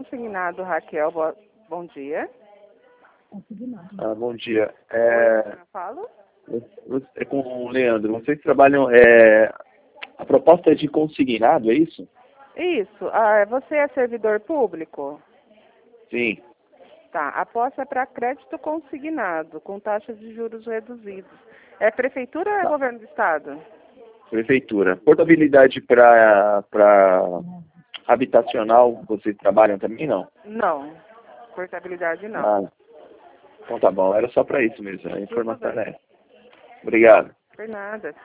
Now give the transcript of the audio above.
consignado, Raquel. Bom dia. Bom dia. Eu falo? É com o Leandro. Vocês trabalham... a proposta é de consignado, é isso? Isso. Você é servidor público? Sim. Tá. A posse é para crédito consignado, com taxas de juros reduzidos. É prefeitura ou é governo do estado? Prefeitura. Portabilidade para habitacional, vocês trabalham também, não? Não. Portabilidade não. Ah, então tá bom. Era só para isso mesmo. A informação era essa. Obrigado. Por nada.